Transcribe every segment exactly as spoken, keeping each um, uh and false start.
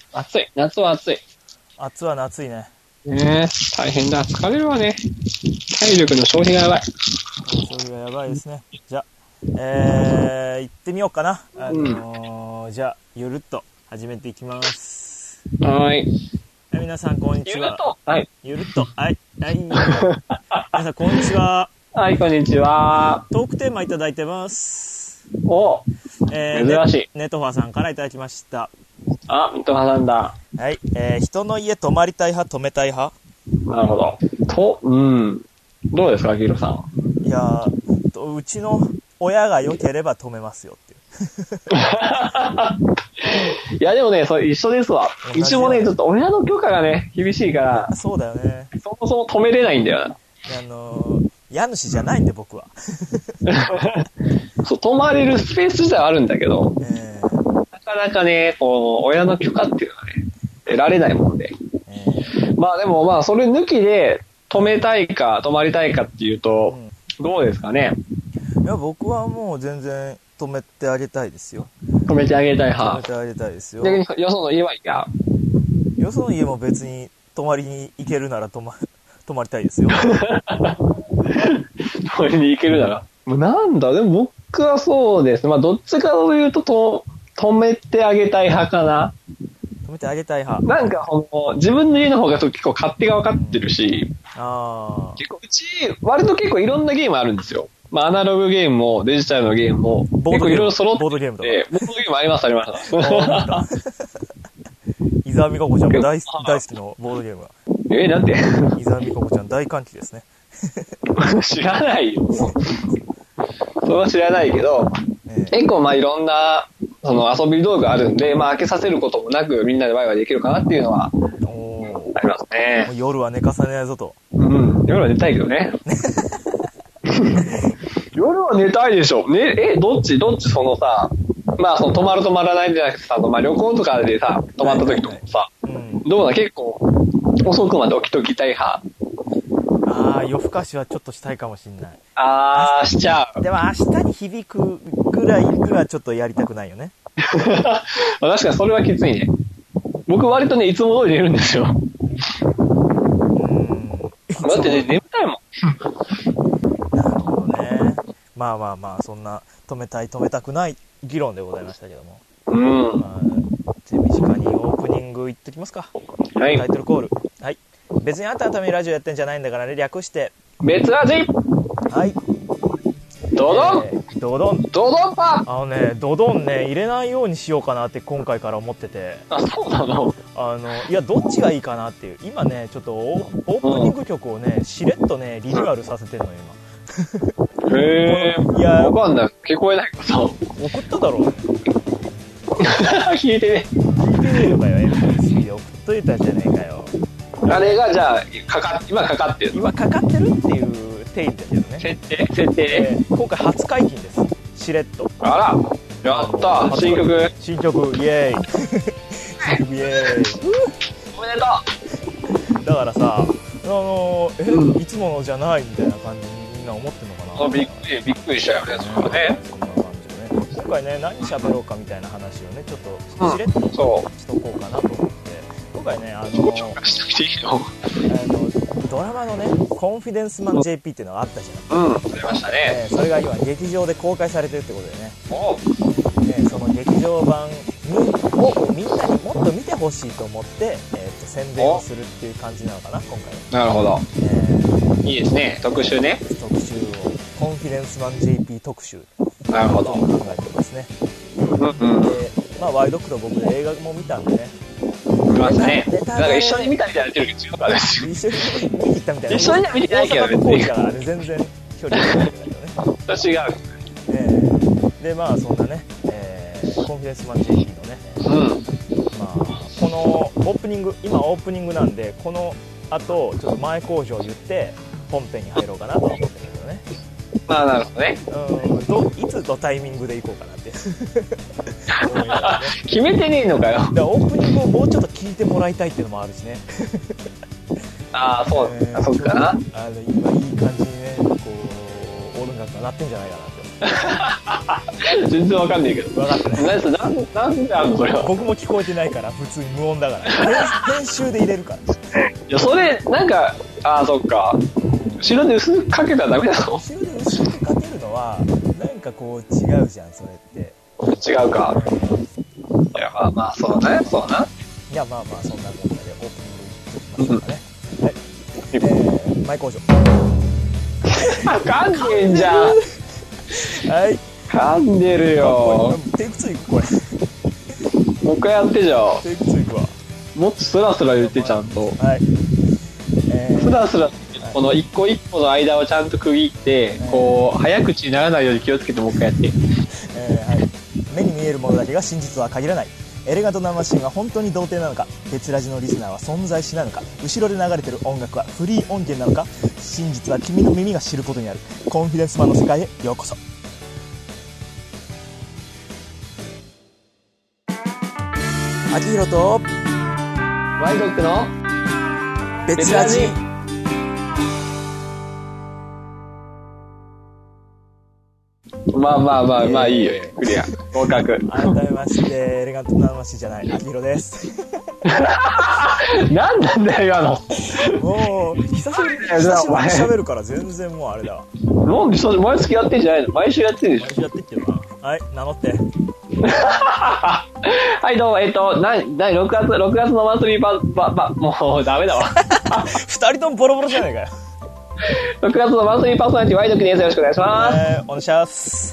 暑い。夏は暑い。 暑は夏いね。 ねえ、大変だ。疲れるわね。体力の消費がやばい。 消費がやばいですね。じゃあ、えー、行ってみようかな。あのーうん、じゃあ、ゆるっと始めていきます。 はーい。 皆さん、こんにちは。 ゆるっと。はい。 ゆるっと。はい。はい。皆さん、こんにちは。 はい、こんにちは。 トークテーマいただいてます。 お、 えー、 珍しい。 ネトファさんからいただきました。 あ、ネトファなんだ。 はい。えー、人の家泊まりたい派、泊めたい派？ なるほど。と、うん。どうですか、ギロさん。 いやー、うちの親が良ければ泊めますよっていう。 いや、でもね、それ一緒ですわ。うちもね、ちょっと親の許可がね、厳しいから。 そうだよね。 そもそも止めれないんだよな。 あのー、家主じゃないんで、僕は。 そう、泊まれるスペース自体はあるんだけど、 えー、 なかなかね、こう、親の許可っていうのはね、得られないもんで。えー、まあでもまあ、それ抜きで、泊めたいか、泊まりたいかっていうと、うん、どうですかね。 いや、僕はもう全然泊めてあげたいですよ。 泊めてあげたい派。 泊めてあげたいですよ。 逆に、よその家はいや。 よその家も別に泊まりに行けるなら泊ま、泊まりたいですよ。 泊まりに行けるなら。もうなんだ、でも僕はそうです。まあ、どっちかというと、と、泊めてあげたい派かな。 泊めてあげたい派。 なんか、自分の家の方が結構勝手が分かってるし、 うん、あ結構うち、割と結構いろんなゲームあるんですよ。まあ、アナログゲームもデジタルのゲームも、結構いろいろ揃ってて、 ボードゲームとか。 ボードゲームあります、あります。 伊沢美香子ちゃんも 大, 大好きのボードゲームが。 えー、なんて伊沢美香子ちゃん大歓喜ですね。 知らないよ。それは知らないけど、えー、結構まあいろんなその遊び道具あるんで、まあ開けさせることもなくみんなでワイワイできるかなっていうのはありますね。 夜は寝かさねないぞと。 うん、夜は寝たいけどね。夜は寝たいでしょ。ね、え、どっちどっちそのさ、まあその泊まる泊まらないじゃなくてさ、まあ旅行とかでさ、泊まった時とかさ、はいはいはい、うん、どうだ結構遅くまで起きときたい派。 ああ、夜更かしはちょっとしたいかもしんない。 ああ、しちゃう。 でも明日に響くぐらいにはちょっとやりたくないよね。 確かにそれはきついね。僕割とね、いつも通り寝るんですよ。うん。だってね、眠たいもん。 なるほどね。まあまあまあ、そんな止めたい止めたくない議論でございましたけども。うん。まあ、手短にオープニングいっときますか。はい。タイトルコール。はい。別にあんたのためにラジオやってんじゃないんだからね、略して。 別ラジはい。 ドドン、 えー、ドドンドドンパあのね、ドドンね、入れないようにしようかなって今回から思ってて。 あ、そうなのあの、いや、どっちがいいかなっていう。今ね、ちょっとオープニング曲をね、しれっとね、リニューアルさせてるのよ、 今。へー。いや、わかんない。聞こえないこと。 送っただろう、ね。 聞いてね。 聞いてねえのかよ、エムピースリー で送っといたじゃねえかよ。 あれがじゃあかか今かかってる今かかってるっていう定義だけどね。 設定設定、 えー、今回初解禁です。しれっと。 あら、やった新曲新曲イエーイ新曲イエーイおめでとうだからさ、あのー、え、うん、いつものじゃないみたいな感じにみんな思ってんのかな。 あびっくりびっくりしたよね、それはね。 そんな感じでね、今回ね、何喋ろうかみたいな話をね、ちょっとしれっとしとこうかなと思って。今回ね、あのー、あのドラマのね、コンフィデンスマン ジェーピー っていうのがあったじゃない。 うん、ありましたね、 えー、それが今劇場で公開されてるってことでね、お、えー、その劇場版にをみんなにもっと見てほしいと思って、えー、と宣伝をするっていう感じなのかな、今回は。 なるほど、えー、いいですね、特集ね、 特集をコンフィデンスマン ジェーピー 特集、 なるほど、 考えてますね。うんうん、で、まあ、ワイドクロ僕で映画も見たんでね、 見ましたね。なんか一緒に見たみたいなってるけど違うからですよ。 一緒に見に行ったみたいな。 一緒には見てないけど別に。 だからね、全然距離がないんだけどね。 私が。 えー、でまあそんなね、えー、コンフィデンスマン ジェーピー のね、うん、まあこのオープニング、今オープニングなんで、この後ちょっと前工場言って本編に入ろうかなと思ってるんだけどね。 まあなるほどね。 うん、どいつのタイミングで行こうかなって思いながらね。 決めてねえのかよ。だからオープニングをもうちょっと聞いてもらいたいっていうのもあるしね。 ああ、そう、えー、そうかな。 あの今いい感じにね、こう音楽が鳴ってんじゃないかなって全然わかんないけど。 分かってない。 なんなんであんのそれは。 僕も聞こえてないから普通に無音だから編集で入れるから。 いやそれなんかあーそっか。後ろで薄くかけたらダメなの？ 後ろで薄くかけるのはなんかこう違うじゃんそれって。 違うか。いやまあまあそうだねそうだな。 いやまあまあそんな問題でオープニングいきましょうかね。はい。えー、前工場。 噛んでんじゃん。 はい。 噛んでるよ。 テイクツーいくこれ。 もう一回やってじゃん。 テイクツーいくわ。 もっとスラスラ言ってちゃんと。 はい。えー、 スラスラこの一個一個の間をちゃんと区切って、はい、こう早口にならないように気をつけてもう一回やって。 えー、はい。目に見えるものだけが真実は限らない。エレガントなマシンは本当に童貞なのか、鉄ラジのリスナーは存在しないのか、後ろで流れてる音楽はフリー音源なのか、真実は君の耳が知ることにある。コンフィデンスマンの世界へようこそ。秋広とワイドックの別ラジ。 まあまあまあまあいいよ、クリア合格。 改めましてエレガントな話じゃない秋広です。 何なんだよ今の。 もう久しぶりに久しぶりに喋るから全然もうあれだわ。 なんでそれ毎月やってんじゃないの？毎週やってんでしょ。 毎週やってっけどな。はい、名乗って。 はいどうも、えっとななろくがつろくがつのマンスリーパパパもうダメだわ。 二人ともボロボロじゃないかよ。 ろくがつのマンスリーパーソナリティワイドクです。よろしくお願いします。 えー、お願いします。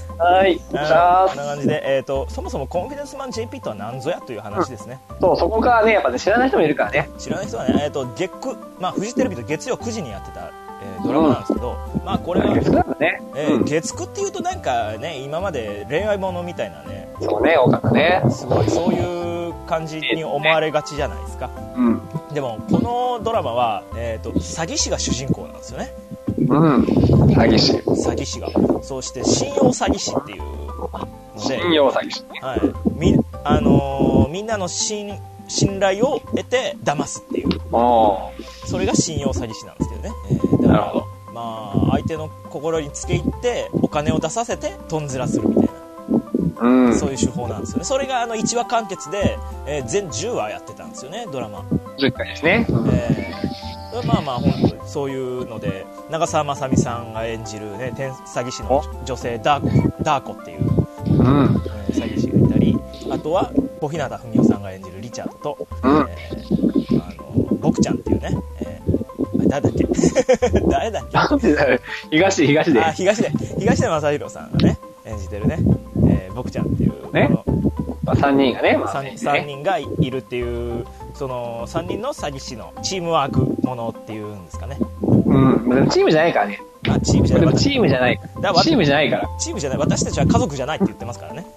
はい、お願いします。 こんな感じで、えーと、そもそもコンフィデンスマン ジェーピー とは何ぞやという話ですね。 うん、そう、そこからね、やっぱね、知らない人もいるからね。 知らない人はね、えーと、月9、まあ、フジテレビと月曜くじにやってた、えー、ドラマなんですけど、うん、まあ、これは、 月9ね。 えーうん、月くっていうとなんかね、今まで恋愛ものみたいなね。 そうね、多かったね。 すごい、そういう感じに思われがちじゃないですか。 うん。 でも、このドラマは、えーと、詐欺師が主人公なんですよね。 うん、詐欺師詐欺師がそうして信用詐欺師っていうので信用詐欺師、ね、 はいみあのー、みんなの信信頼を得て騙すっていうそれが信用詐欺師なんですけどね、えー、だからなるほどまあ相手の心につけ入ってお金を出させてトンズラするみたいな、うん、そういう手法なんですよね。それがあのいちわ完結で、えー、全じゅうわやってたんですよねドラマじゅっかいですね、うんえー、まあまあ本当にそういうので長澤まさみさんが演じる、ね、天詐欺師の女性ダーコ、ダーコっていう、うんえー、詐欺師がいたりあとは小日向文世さんが演じるリチャードと、うんえー、あのボクちゃんっていうね、えー、誰だっけ誰だっけなんでだよ東東であ東で東出昌大さんがね演じてるね、えー、ボクちゃんっていうねまあ、さんにんがね、まあ、 3, さんにんがいるっていうそのさんにんの詐欺師のチームワークものっていうんですかね。 うん、チームじゃないからね。 あ、チームじゃない。 でもチームじゃない。チームじゃないから。 チームじゃない。私たちは家族じゃないって言ってますからね。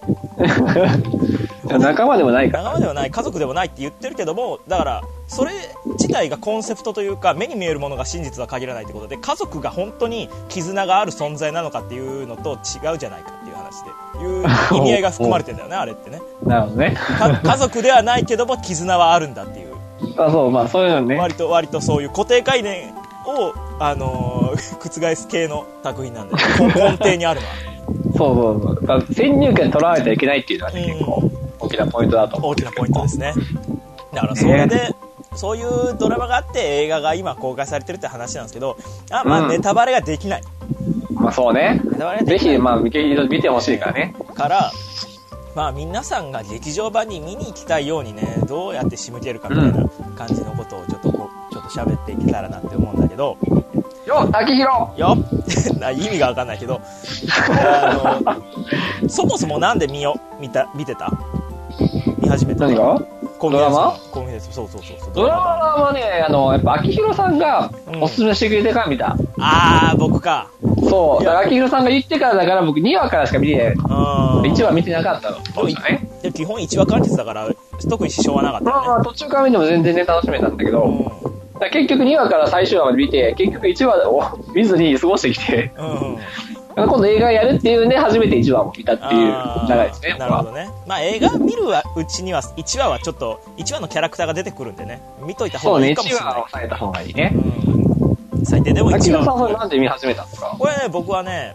仲間でもないから。 仲間ではない、家族でもないって言ってるけども、だからそれ自体がコンセプトというか目に見えるものが真実は限らないってことで、家族が本当に絆がある存在なのかっていうのと違うじゃないかっていう話で。いう意味合いが含まれてんだよねあれってね。 なるほどね。 家族ではないけども絆はあるんだっていう。 あ、そう、まあそういうのね。 割と割とそういう固定概念をあのー、覆す系の作品なんで、根底にあるのは。 そうそうそう。先入観にとらわれてはいけないっていうのは、ね、結構大きなポイントだと思う。 大きなポイントですね。だからそれで、えー、そういうドラマがあって映画が今公開されてるって話なんですけど、あ、まあ、うん、ネタバレができない。 まあそうね。ぜひまあ見てほしいからね。 から、まあ皆さんが劇場版に見に行きたいようにね、どうやって仕向けるかみたいな感じのことをちょっとこうちょっと喋っていけたらなって思うんだけど。 よっ、秋広。 よっ、意味がわかんないけど、あのそもそもなんで見よ見た見てた？見始めた。 何が？ドラマ？ コンフィデンス、そうそうそうそう。 ドラマはね、あのやっぱ秋広さんがおすすめしてくれてから見た。うん、 ああ、僕か。 そう、だから秋広さんが言ってからだから僕にわからしか見てない。いちわ見てなかったの。そうしたね。 で基本いちわ完結だから特に支障はなかった、ね。 まあまあ途中から見ても全然ね楽しめたんだけど、うん、だ結局にわから最終話まで見て結局いちわを見ずに過ごしてきて。うんうん今度映画やるっていうんで初めていちわを見たっていう流れですね。 なるほどね。まあ映画見るうちにはいちわはちょっといちわのキャラクターが出てくるんでね、見といた方がいいかもしれない。そうね、いちわを抑えた方がいいね。うん、最低でもいちわ。 秋広さんはなんで見始めたんですか？ これね、僕はね、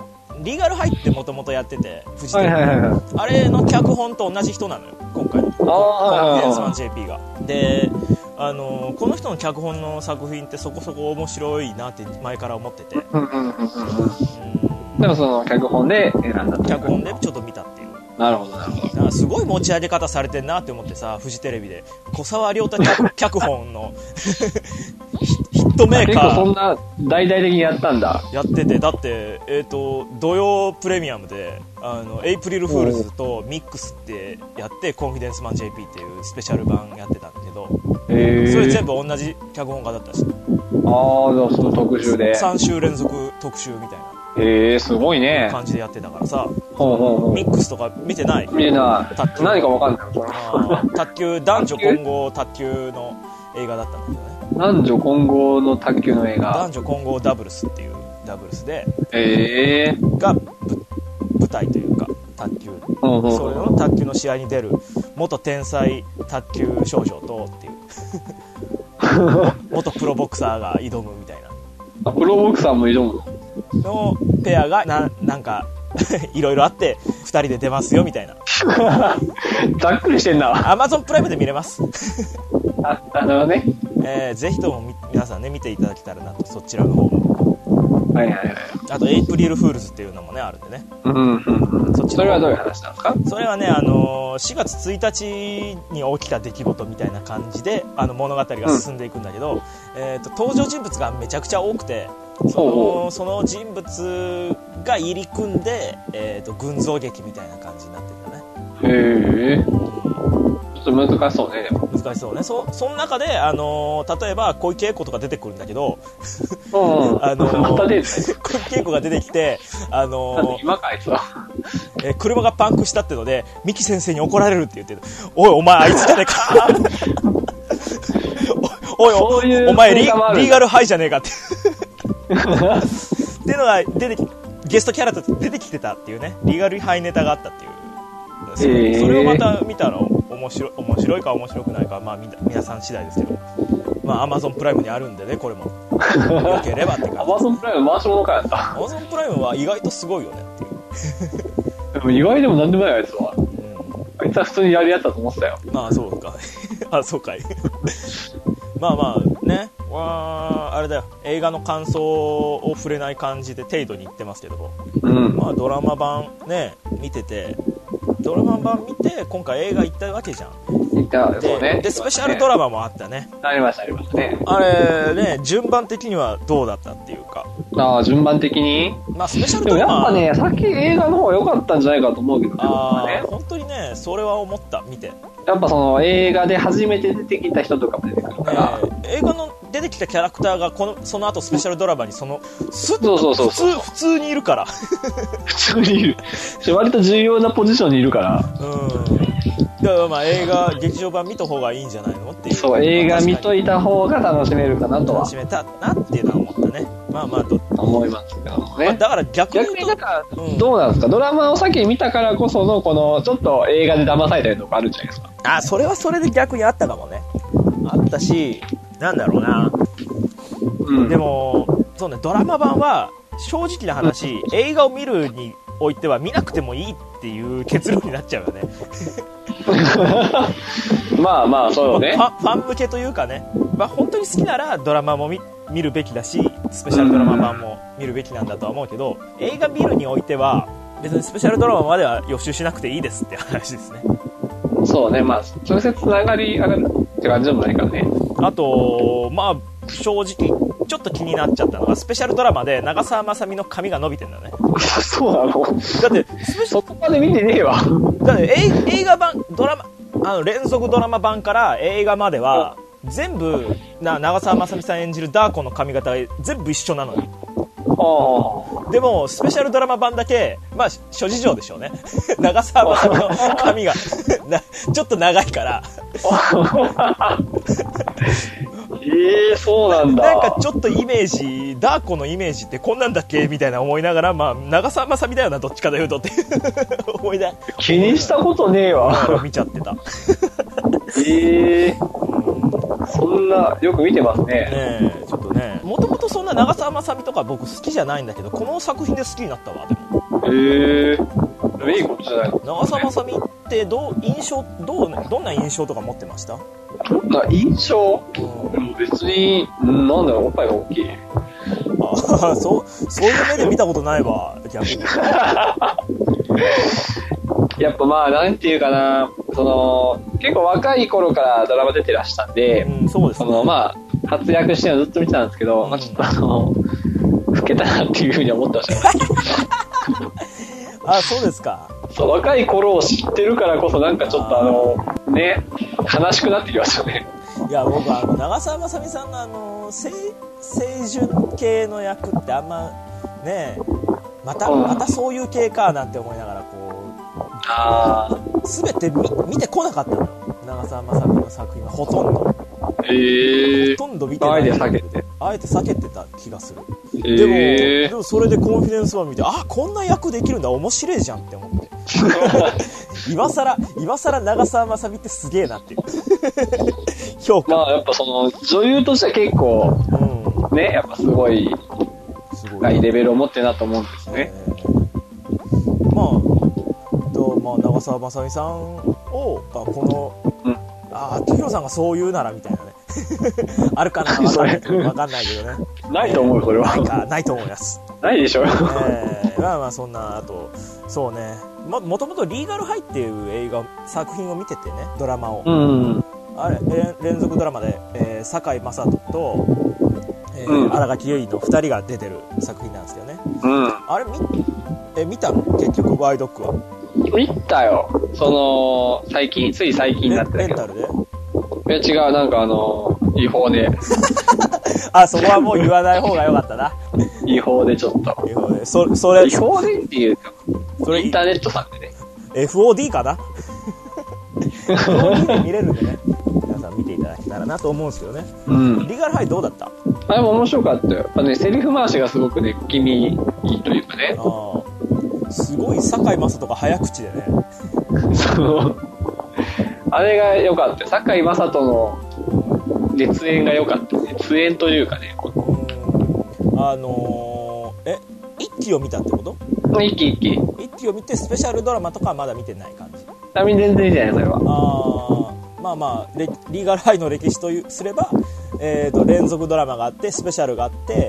リーガルハイってもともとやってて、フジテレビ、はいはいはいはい、あれの脚本と同じ人なのよ、今回のコンフィデンスマン ジェーピー が。で、あのー、この人の脚本の作品ってそこそこ面白いなって前から思ってて、うんうんうんうん、 でもその脚本で選んだ、 脚本でちょっと見たっていう。 なるほどなるほど。 だからすごい持ち上げ方されてんなって思ってさ、フジテレビで小沢亮太脚本のヒットメーカー結構そんな大々的にやったんだ。 やってて、だってえっと土曜プレミアムであのエイプリルフールズとミックスってやってコンフィデンスマン ジェーピー っていうスペシャル版やってたんだけど、へー、それ全部同じ脚本家だったし、ああ、 その特集でさん週連続特集みたいな。 へえ、すごいね。 感じでやってたからさ。 ほうほうほう。 ミックスとか見てない？ 見てない。卓球。何かわかんない。 あ卓球、男女混合卓球の映画だったんだけどね。 男女混合の卓球の映画。 男女混合ダブルスっていうダブルスで。 へえ。 が、舞台というか、卓球。ほうほうほう。それの卓球の試合に出る元天才卓球少女とっていう。元プロボクサーが挑むみたいな。 あ、プロボクサーも挑むの？ のペアがな、なんかいろいろあってふたりで出ますよみたいな。 ざっくりしてんな。 アマゾンプライムで見れます。 あ、なるほどね。 えー、ぜひとも皆さんね見ていただけたらなと、そちらの方も。 はいはいはい。 あとエイプリルフールズっていうのもねあるんでね。 うんうんうん。そっちのそれはどういう話なんですか？ それはね、あのー、しがつついたちに起きた出来事みたいな感じであの物語が進んでいくんだけど、うん、えーと、登場人物がめちゃくちゃ多くて、その、その人物が入り組んで、えーと、群像劇みたいな感じになってるんだね。 へー、ちょっと難しそうね。でも難しそうね。そその中で、あのー、例えば小池栄子とか出てくるんだけど、 うん、 あのー、 また出て小池栄子が出てきて、あのー、 今かあいつは、 えー、車がパンクしたってので三木先生に怒られるって言ってる。おいお前あいつじゃねえか。おい お, いお前リリーガルハイじゃねえかってっていうのが出てきゲストキャラとして出てきてたっていうね、リーガルハイネタがあったっていう。そ れ,、えー、それをまた見たら面白い、面白いか面白くないか、まあ皆さん次第ですけど、まあ Amazon プライムにあるんでね、これもよければって感じ。 Amazon プライム回し物かやった。 Amazon プライムは意外とすごいよねっていう。 でも意外でもなんでもないあいつは、うん、あいつは普通にやるやつだと思ってたよ。 まあそうか。あ、そうかい。まあまあね、わあれだよ、映画の感想を触れない感じで程度に言ってますけども、うん、まあドラマ版ね見てて、ドラマ版見て今回映画行ったわけじゃん。 行ったそうね。 でスペシャルドラマもあったね。 ありましたありましたね。 あれね、順番的にはどうだったっていうか。 ああ、順番的に。 まあスペシャルドラマ。 でもやっぱね、さっき映画の方が良かったんじゃないかと思うけどね。 ああ、ね、本当にね、それは思った見て。 やっぱその映画で初めて出てきた人とかも出てくるから、 えー、映画の出てきたキャラクターがこのその後スペシャルドラマにそのスッと普通普通にいるから普通にいる割と重要なポジションにいるから、 うん、だからまあ映画劇場版見た方がいいんじゃないのっていう。 そう、映画見といた方が楽しめるかなとは楽しめたなっていうのは思ったね。まあまあど思いますけどもね、 まあ、だから逆に言うと逆にだからどうなんですか、うん、ドラマを先に見たからこそのこのちょっと映画で騙されたりとかあるんじゃないですか。 あ、それはそれで逆にあったかもね。あったし、なんだろうな、うん、でもそうね、ドラマ版は正直な話、うん、映画を見るにおいては見なくてもいいっていう結論になっちゃうよね。 まあまあそうよね、 ファン、ファン向けというかね、まあ、本当に好きならドラマも 見, 見るべきだしスペシャルドラマ版も見るべきなんだとは思うけど、映画見るにおいては別にスペシャルドラマまでは予習しなくていいですって話ですね。 そうね、まあ直接つながり上がるって感じでもないからね。 あとまあ正直ちょっと気になっちゃったのが、スペシャルドラマで長澤まさみの髪が伸びてんだよね。 そうなの？だってそこまで見てねえわ。 だって映画版ドラマあの連続ドラマ版から映画までは全部な長澤まさみさん演じるダー子の髪型が全部一緒なのに。あでもスペシャルドラマ版だけ、まあ諸事情でしょうね。長澤まさみの髪がちょっと長いから。 えー、そうなんだ。 なんかちょっとイメージ、ダー子のイメージってこんなんだっけみたいな思いながら、まあ長澤まさみだよなどっちかというとって思いな気にしたことねえわ。 見ちゃってた。 えー、そんなよく見てますね。ねえ、ちょっとね、もともとそんな長澤まさみとか僕好きじゃないんだけど、この作品で好きになったわ。でもへえ。いいことじゃないの。 長澤まさみってどう印象どうどんな印象とか持ってました？ どんな印象？うん、別になんだろう、おっぱいが大きい。 あそうそういう目で見たことないわ逆に。 やっぱまあなんていうかな、その結構若い頃からドラマ出てらしたんで、 うん、そうですね。 そのまあ活躍してるのずっと見てたんですけど、うん、まあちょっとあの老けたなっていうふうに思ってましたね。 あ、そうですか。 そう、若い頃を知ってるからこそなんかちょっとあのね、悲しくなってきましたね。 いや僕はあの長澤まさみさんのあの清純系の役ってあんまね、またまたそういう系かなんて思いながらこう、 あ全て 見, 見てこなかったのよ、長澤まさみの作品はほとんど。 えー、 ほとんど見てない。 あえて避けてあえて避けてた気がする。 えー、 でもでもそれでコンフィデンスマン見て、あ、こんな役できるんだ、面白いじゃんって思って今更今更長澤まさみってすげえなっていう評価。 まあやっぱその女優としては結構、うん、ね、やっぱすごい高いレベルを持ってるなと思うんですね。えー、まあとまあ長澤まさみさんを、まあ、この、うん、ああヒロさんがそう言うならみたいなねあるかな、わかんないけど、わかんないけどね。 ないと思うよ、それは。 ないか、ないと思います。 ないでしょ。えー、まあまあそんな、あと、そうね、も、もともとリーガルハイっていう映画、作品を見ててね、ドラマを。 うん。 あれ、連続ドラマで、えー、堺雅人と、えー、新垣結衣のふたりが出てる作品なんですよね。 うん。 あれ、み、え、見たの？結局、ワイドックは。 見たよ。その、最近、つい最近になってたけど。 レンタルで？ いや違う、なんかあの違法であ、そこはもう言わない方がよかったな。 違法でちょっと違法で、そ、それ違法でっていうか、それインターネットさんでねエフオーディー かなエフオーディー で見れるんでね、皆さん見ていただけたらなと思うんですけどね。うん。リーガルハイどうだった？ あれも面白かったよ。やっぱね、セリフ回しがすごくね、気味いいというかね。 ああ、すごい堺雅人が早口でね。 そうあれが良かったよ。堺雅人の熱演が良かった。熱演というかね。 うん、あのー、え、一期を見たってこと？ 一期一期。 一期を見てスペシャルドラマとかはまだ見てない感じ？ あ、全然いいじゃない、それは。 ああ、まあまあ、リーガルハイの歴史というすれば、えーと、連続ドラマがあって、スペシャルがあって、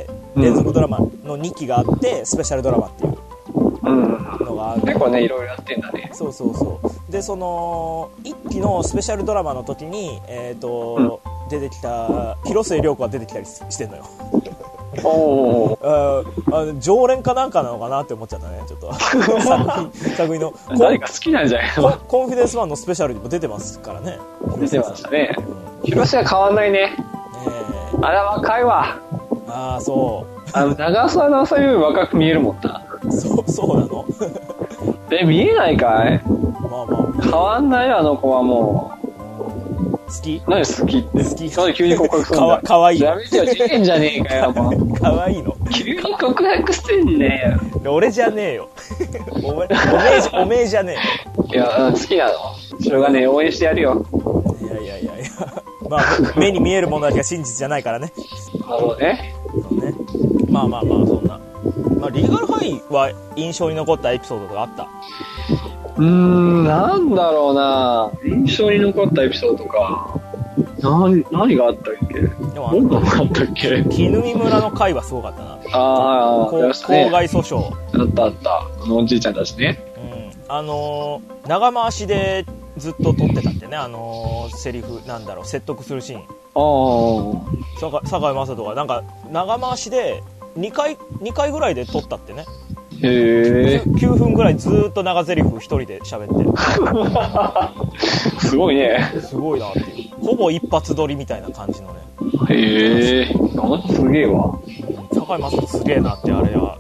連続ドラマのにきがあって、スペシャルドラマっていう。のがある。 結構ね、いろいろやってんだね。 そうそうそう。で、その一期のスペシャルドラマの時に、えーと、うん、出てきた広末涼子が出てきたりしてんのよ。 おああの常連かなんかなのかなって思っちゃったね、ちょっと作品作品の誰か好きなんじゃないの。 コンフィデンスマンのスペシャルにも出てますからね。 出てましたね。うん、広末は変わんないね。ねあら若いわ。 ああ、そう。 あの長澤のそういう若く見えるもんな。 そうそうなの？ え、見えないかい？ まあまあ変わんないよ、あの子はもう。 好き？ 何好きって？ 好き。 なんで急に告白するんだ。 か, かわいい。 やめてよ、事件じゃねえかよ、もう。 かわいいの。 急に告白してんねよ。俺じゃねえよ。おめ、おめえ、おめえじゃねえよ。 いや、好きなの。しょうがねえ、応援してやるよ。 いやいやいやいや。まあ、目に見えるものだけが真実じゃないからね。 なるほどね。 そうね。まあまあまあ、そんな。まあ、リーガルハイは印象に残ったエピソードとかあった？ うーん、なんだろうな。印象に残ったエピソードか。何、何があったっけ？どんなのがあったっけ？ 絹見村の回はすごかったな。 ああ、 公害訴訟。 あったあった。あのおじいちゃんたちね。 うん。あのー、長回しでずっと撮ってたってね、あのー、セリフ、なんだろう、説得するシーン。 ああ。堺雅人が、なんか、長回しでにかい、にかいぐらいで撮ったってね。 へー。 きゅうふんぐらいずーっと長台詞一人で喋ってる。すごいね。 すごいなっていう。ほぼ一発撮りみたいな感じのね。 へえ。すげえわ。 堺雅人すげえなってあれは。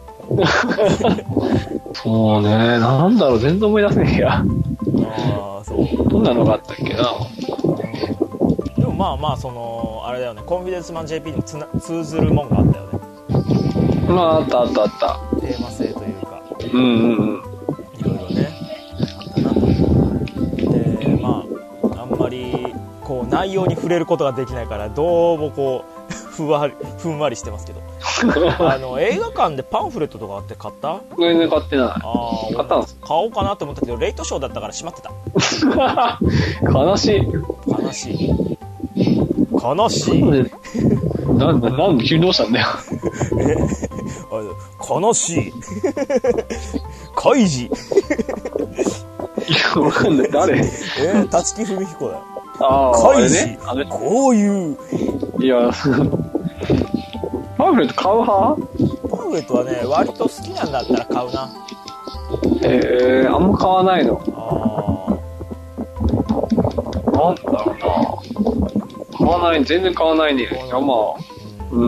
そうね。なんだろう、全然思い出せねえや。ああ、そう。 どんなのがあったっけな。 でもまあまあ、その、あれだよね。コンフィデンスマン ジェーピー にもつな通ずるもんがあったよね。 まあ、あったあったあった。 テーマ性というか。 うんうんうん。 いろいろね、あったなと。で、まあ、あんまり、こう、内容に触れることができないから、どうもこう、 ふんわり、ふんわりしてますけど。あの、映画館でパンフレットとかあって買った？ 全然買ってない。 あ買ったんですか？ 買おうかなと思ったけど、レイトショーだったから閉まってた。 悲しい。 悲しい。悲しい。 なんで、なんで急にどうしたんだよ。 え悲しい。カイジ。 いや、わかんない。誰？ えー、立木文彦だよ。 ああ、 カイジ、ね、こういう。 いや、パンフレット買う派？ パンフレットはね、割と好きなんだったら買うな。 えー、あんま買わないの。 ああ。なんだろうな。買わない、全然買わないね。いや、まあ、うん。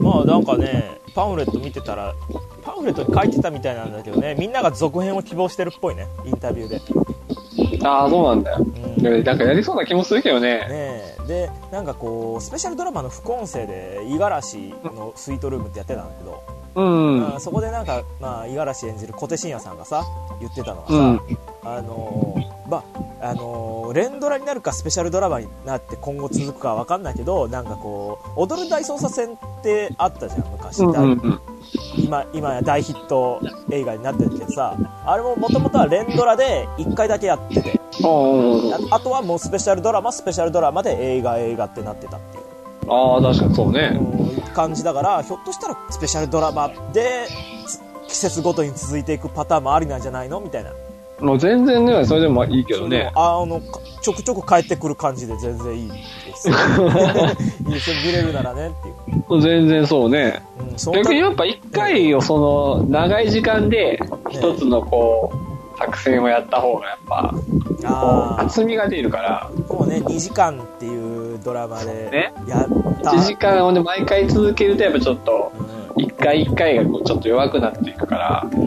まあ、なんかね、パンフレット見てたら、パンフレットに書いてたみたいなんだけどね、みんなが続編を希望してるっぽいね、インタビューで。 ああ、そうなんだよ。うん、なんかやりそうな気もするけどね。 ねえ。で、なんかこう、スペシャルドラマの副音声で、五十嵐のスイートルームってやってたんだけど、うん、まあ、そこでなんか、まあ、五十嵐演じる小手伸也さんがさ、言ってたのはさ、うん、あのー、まあ、あのー、連ドラになるかスペシャルドラマになって今後続くかは分かんないけど、なんかこう、踊る大捜査線ってあったじゃん、昔。うんうんうん、今、今や大ヒット映画になってるけどさ、あれももともとは連ドラでいっかいだけやってて、あ, あとはもうスペシャルドラマ、スペシャルドラマで映画、映画ってなってたっていう。 ああ、確かにそうね。 うん、感じだから、ひょっとしたらスペシャルドラマで季節ごとに続いていくパターンもありなんじゃないのみたいな。 もう全然ね、それでもいいけどね。 あの、ちょくちょく帰ってくる感じで全然いいですよ。いいですよ、見れるならねっていう。 全然そうね。うん、そ逆にやっぱ一回をその長い時間で一つのこう、ね、作戦をやった方がやっぱあ厚みが出るから。 もうね、にじかんっていうドラマでやった、 ね、いちじかんをね毎回続けるとやっぱちょっといっかいいっかいがこうちょっと弱くなっていくから、うん、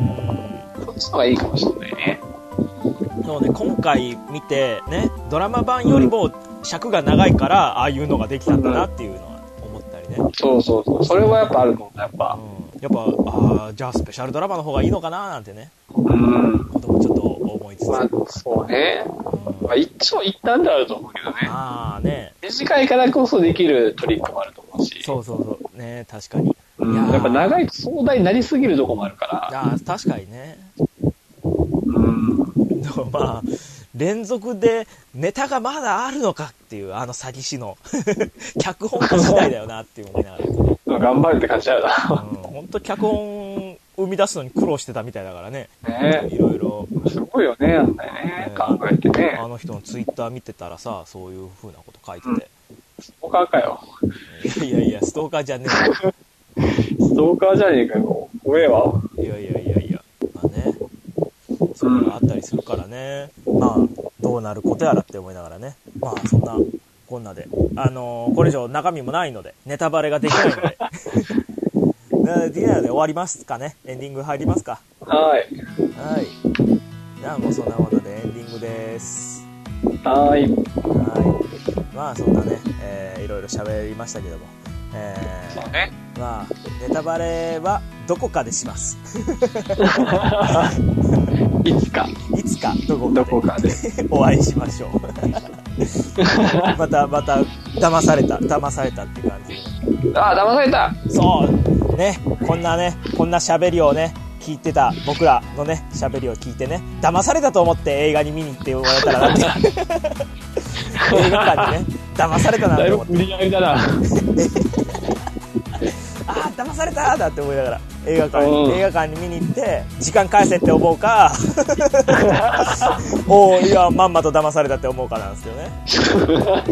そっちの方がいいかもしれないね。 そうね、今回見てね、ドラマ版よりも尺が長いからああいうのができたんだなっていうのは思ったりね、うん、 そうそうそう、それはやっぱあるもんね、やっぱ、 うん、やっぱあじゃあスペシャルドラマの方がいいのかななんてね、うん、こともちょっと思いつつ、 まあ、そうね、うん、まあ、一応一旦であると思うけどね。 ああね、 短いからこそできるトリックもあると思うし。 そうそうそうね、確かに、 うん、やっぱ長いと壮大になりすぎるとこもあるから。 あ確かにね、うん、まあ連続でネタがまだあるのかっていう、あの詐欺師の脚本家次第だよなっていう思いながら頑張るって感じだよな。 本当、うん、脚本生み出すのに苦労してたみたいだからね。 ね、 いろいろすごいよね、あんなにね、ね、考えてね。 あの人のツイッター見てたらさ、そういう風なこと書いてて、 うん、ストーカーかよ。 いやいやいや、ストーカーじゃねえストーカーじゃねえかよ、怖えわ。 いやいやいやいや、まあね、そういうのがあったりするからね、うん、まあどうなることやらって思いながらね、まあそんなこんなで、あのー、これ以上中身もないのでネタバレができないのでできないので終わりますかね。エンディング入りますか。 はいはい。じゃあもうそんなものでエンディングです。 はいはい。 まあそんなね、えー、いろいろ喋りましたけども、えー、 そうね、 まあネタバレはどこかでしますいつかいつかどこかでお会いしましょうまたまた騙された騙されたって感じ。 ああ、騙された。 そうね、こんなねこんな喋りをね聞いてた僕らのね喋りを聞いてね、騙されたと思って映画に見に行って言われたらなんて映画館にね騙されたなと思って、だいぶ無理やりだなあー騙されただって思いながら映画館に、映画館に見に行って時間返せって思うかおーいやまんまと騙されたって思うかなんですけどねまあまあまあ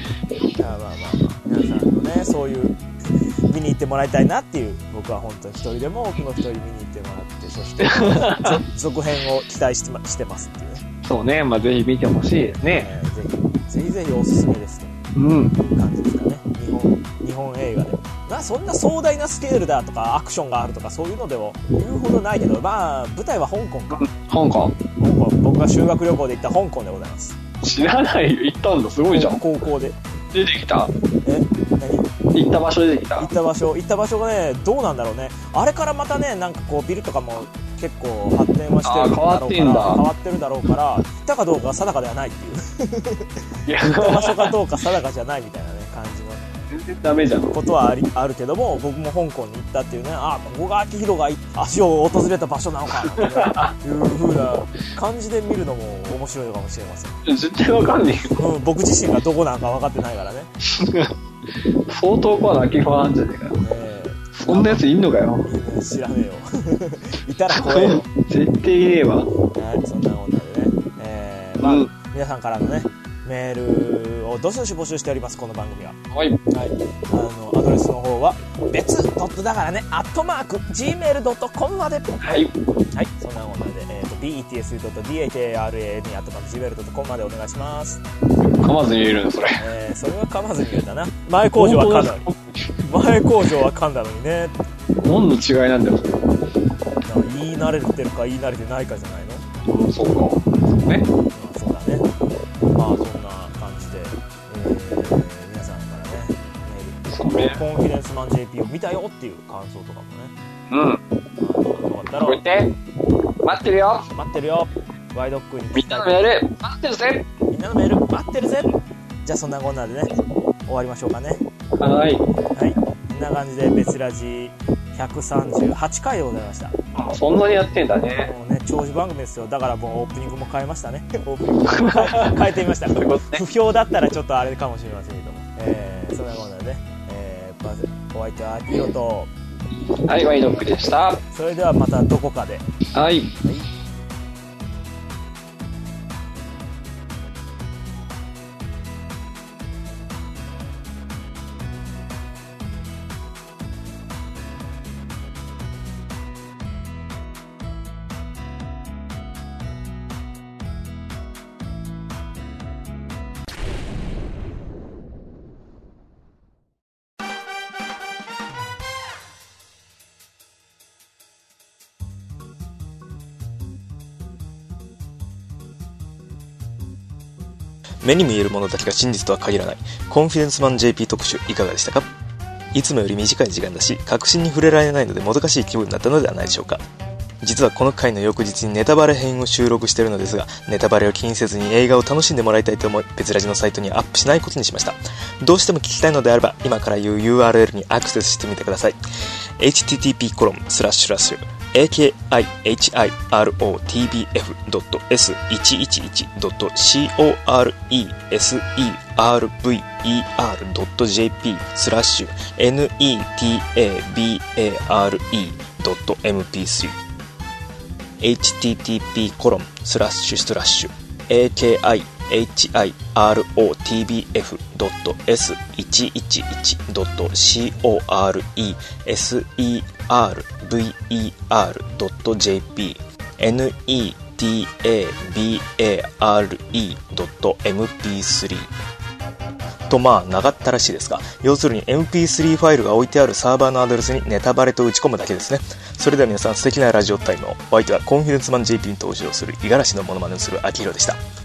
皆さんのねそういう見に行ってもらいたいなっていう、僕は本当に一人でも多くの人に見に行ってもらって、そして続編を期待して、ま、してますっていうね。 そうね、まあぜひ見てほしいですね、 えー、ぜひぜひぜひおすすめですという感じですかね。日本日本映画でな、そんな壮大なスケールだとかアクションがあるとかそういうのでも言うほどないけど、まあ舞台は香港か。 香港香港、僕が修学旅行で行った香港でございます。 知らないよ、行ったんだ、すごいじゃん。 高校で出てきた。 え何行った場所出てきた。 行った場所行った場所がね、どうなんだろうね。あれからまたね、なんかこうビルとかも結構発展はしてるだろうから、変わってるだろうから、行ったかどうかは定かではないっていう行った場所かどうか定かじゃないみたいなね感じの全然ダメじゃんことはありあるけども、僕も香港に行ったっていうね、あここが秋広が足を訪れた場所なのかなという風な感じで見るのも面白いのかもしれません。 絶対わかんねえよ、 うん、僕自身がどこなんか分かってないからね相当コアな秋広なんじゃねえかよ、ね、そんなやついんのかよ。 知らねえよいたら怖えよ絶対いねえわ。はい、 そんなこんなでね、えーまあ、うん、皆さんからのねメールをどしどし募集しております、この番組は。 はい、はい、 あのアドレスの方は別ドットだからねアットマーク ジーメールドットコム まで。はいはい、そんなこんなで、えーと、ビーイーティーエスドットディーエイチエーアールエーエヌ アットマーク ジーメールドットコム までお願いします。 噛まずに言えるのそれ、 えー、それは噛まずに言えたな。前工場は噛んだのに前工場は噛んだのにね。 何の違いなんだよそれ。 言い慣れてるか言い慣れてないかじゃないの。うん、そうかね、 まあ、そうだね。まあそんな感じで、えー、皆さんからねメール、コンフィデンスマン ジェーピー を見たよっていう感想とかもね、うん、よかったらこうやって待ってるよ待ってるよワイドックにみんなのメール待ってるぜみんなのメール待ってるぜ。じゃあそんなこんなでね終わりましょうかね。 はいはいこんな感じで別ラジひゃくさんじゅうはちかいでございました。 あ、そんなにやってんだね。 もうね長寿番組ですよ。だからもうオープニングも変えましたね。オープニングも変え、変えてみました。不評だったらちょっとあれかもしれませんけども、えー、そんなこんなでね、えー、まずお相手は秋広とはいワイドックでした。 それではまたどこかで。 はい、はい目に見えるものだけが真実とは限らないコンフィデンスマン ジェーピー 特集いかがでしたか。いつもより短い時間だし確信に触れられないのでもどかしい気分になったのではないでしょうか。実はこの回の翌日にネタバレ編を収録しているのですが、ネタバレを気にせずに映画を楽しんでもらいたいと思い別ラジのサイトにアップしないことにしました。どうしても聞きたいのであれば今から言う ユーアールエル にアクセスしてみてください。 エイチティーティーピーコロンスラッシュスラッシュエーケーアイエイチアイアールオーティービーエフドットエスいちいちいちドットコレスアールブイイーアールドットジェーピースラッシュネタバレドットエムピースリー エイチティーティーピーコロンスラッシュスラッシュエーケーアイエイチアイアールオーティービーエフドットエスいちいちいちドットコレスアールブイイーアールドットジェーピーネタバレドットエムピースリーとまあ長ったらしいですが、要するに エムピースリー ファイルが置いてあるサーバーのアドレスにネタバレと打ち込むだけですね。それでは皆さん素敵なラジオタイムを。お相手はコンフィデンスマン ジェーピー に登場する五十嵐のモノマネをする秋広でした。